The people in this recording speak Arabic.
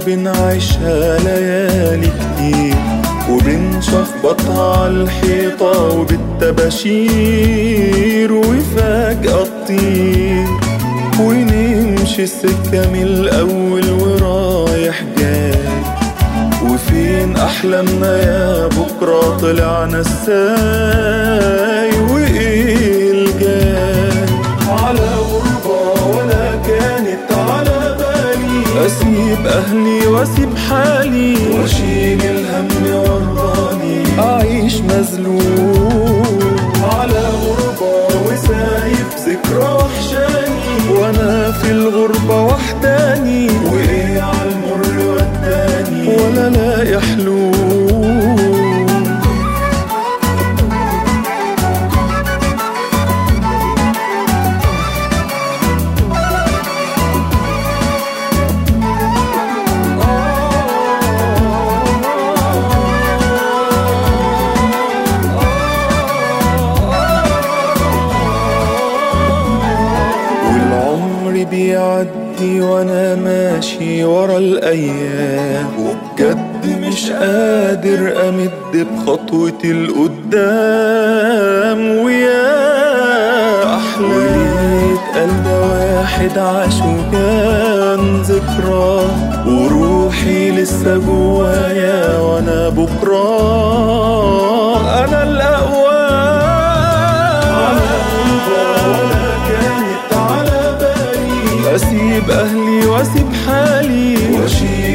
وبنعيشها ليالي كتير، وبنشخبطها عالحيطة وبالتباشير، وفجأة تطير ونمشي السكة من الأول ورايح جاي. وفين أحلامنا يا بكرة؟ طلعنا الساي وإيه الجاي؟ على غربة ولا كانت على بالي، أسيب أهلي وأسيب حالي وأشيل الهم وارضاني أعيش مذلول. على غربة وسايب ذكرى وحشاني، وأنا في الغربة وحداني، وإيه عالمر وداني ولا لاقي حلول. بيعدي وانا ماشي ورا الايام، وبجد مش قادر امد بخطوتي لقدام. ويا احلام قلب واحد عاش وكان ذكرى، وروحي لسه جوايا وانا بكره انا الاقوى. أسيب أهلي وأسيب حالي وأشيل